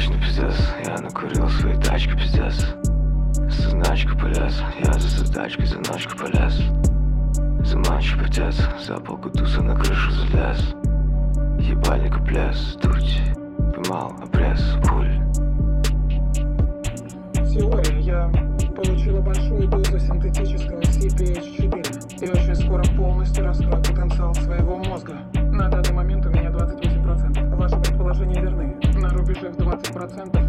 точно пиздец. Я накурил свои тачки, пиздец. Заначка полез, я за задачкой, за ночку полез. Заманчив отец, за полгутуса на крышу залез. Ебальник плес, дуть, поймал обрез, пуль. Теория. Я получила большую дозу синтетического CPH4 и очень скоро полностью раскрою потенциал своего мозга. На данный момент у меня 28%. Ваши предположения верны. На рубеже в 20%